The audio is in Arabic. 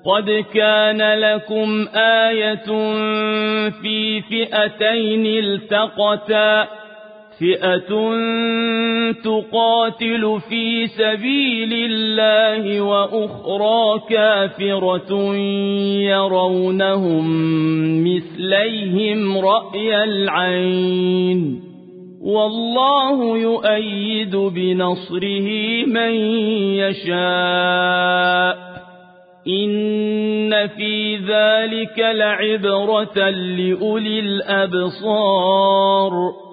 قد كان لكم آية في فئتين التقتا فئة تقاتل في سبيل الله وأخرى كافرة يرونهم مثليهم رأي العين والله يؤيد بنصره من يشاء إن في ذلك لعبرة لأولي الأبصار